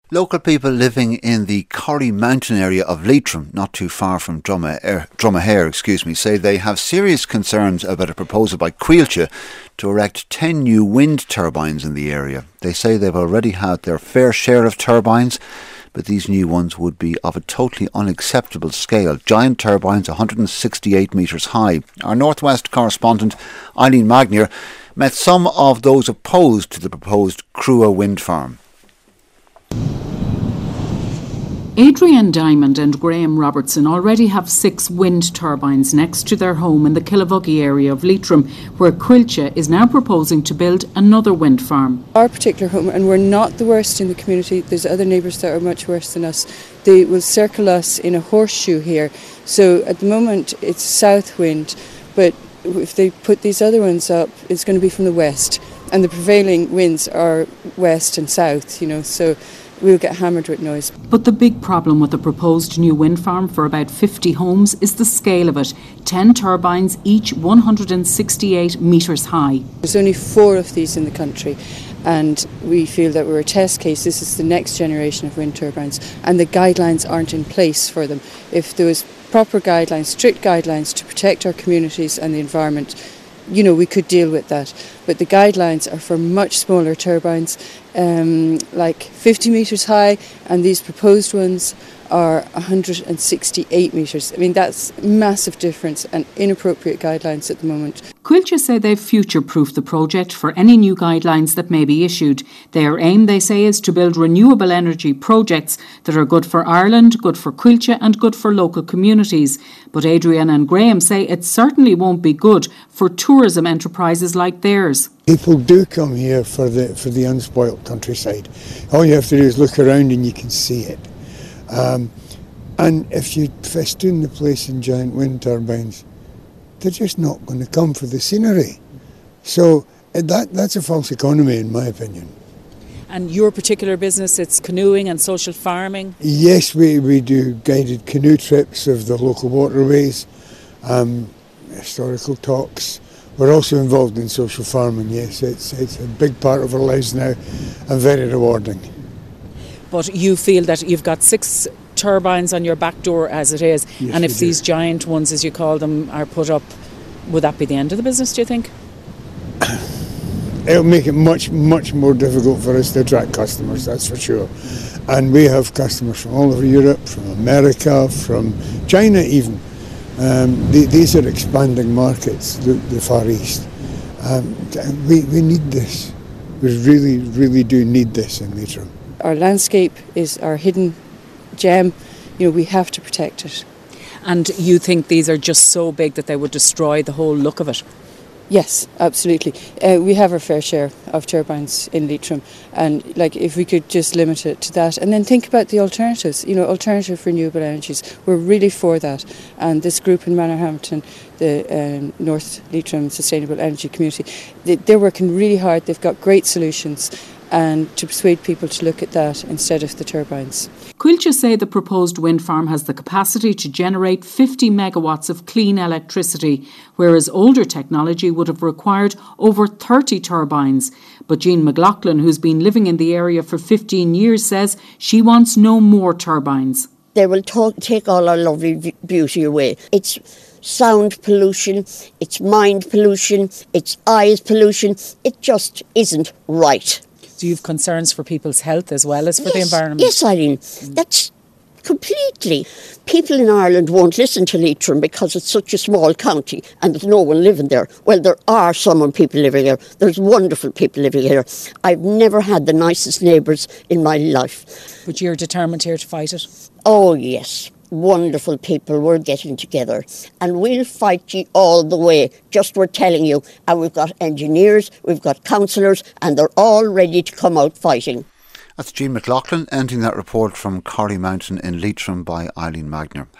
Local people living in the Corrie Mountain area of Leitrim, not too far from Dromahair, say they have serious concerns about a proposal by Coillte to erect 10 new wind turbines in the area. They say they've already had their fair share of turbines, but these new ones would be of a totally unacceptable scale. Giant turbines 168 metres high. Our Northwest correspondent Eileen Magnier met some of those opposed to the proposed Crua wind farm. Adrian Diamond and Graham Robertson already have 6 wind turbines next to their home in the Killavuggy area of Leitrim, where Coillte is now proposing to build another wind farm. Our particular home, and we're not the worst in the community, there's other neighbours that are much worse than us. They will circle us in a horseshoe here. So at the moment it's south wind, but if they put these other ones up, it's going to be from the west. And the prevailing winds are west and south, so we'll get hammered with noise. But the big problem with the proposed new wind farm for about 50 homes is the scale of it. 10 turbines, each 168 metres high. There's only 4 of these in the country, and we feel that we're a test case. This is the next generation of wind turbines, and the guidelines aren't in place for them. If there was proper guidelines, strict guidelines to protect our communities and the environment, we could deal with that. But the guidelines are for much smaller turbines, like 50 metres high, and these proposed ones are 168 metres. I mean, that's a massive difference and inappropriate guidelines at the moment. Coillte say they've future-proofed the project for any new guidelines that may be issued. Their aim, they say, is to build renewable energy projects that are good for Ireland, good for Coillte and good for local communities. But Adrian and Graham say it certainly won't be good for tourism enterprises like theirs. People do come here for the unspoilt countryside. All you have to do is look around and you can see it. And if you festoon the place in giant wind turbines, they're just not going to come for the scenery. So that's a false economy, in my opinion. And your particular business, it's canoeing and social farming? Yes, we do guided canoe trips of the local waterways, historical talks. We're also involved in social farming, yes. It's a big part of our lives now and very rewarding. But you feel that you've got 6 turbines on your back door as it is, yes, and if these giant ones, as you call them, are put up, would that be the end of the business, do you think? It'll make it much, much more difficult for us to attract customers, that's for sure. And we have customers from all over Europe, from America, from China even. These are expanding markets, the Far East. We need this. We really, really do need this in Leitrim. Our landscape is our hidden gem. We have to protect it. And you think these are just so big that they would destroy the whole look of it? Yes, absolutely. We have our fair share of turbines in Leitrim, and if we could just limit it to that, and then think about the alternatives. Alternative renewable energies. We're really for that, and this group in Manorhampton, the North Leitrim Sustainable Energy Community, they're working really hard. They've got great solutions, and to persuade people to look at that instead of the turbines. Coillte say the proposed wind farm has the capacity to generate 50 megawatts of clean electricity, whereas older technology would have required over 30 turbines. But Jean McLaughlin, who's been living in the area for 15 years, says she wants no more turbines. They will take all our lovely beauty away. It's sound pollution, it's mind pollution, it's eyes pollution. It just isn't right. Do you have concerns for people's health as well as for the environment? Yes, Eileen, that's completely. People in Ireland won't listen to Leitrim because it's such a small county and there's no one living there. Well, there are some people living there. There's wonderful people living here. I've never had the nicest neighbours in my life. But you're determined here to fight it? Oh, yes. Wonderful people, we're getting together and we'll fight you all the way, just we're telling you. And we've got engineers, we've got councillors, and they're all ready to come out fighting. That's Jean McLaughlin ending that report from Corrie Mountain in Leitrim by Eileen Magnier.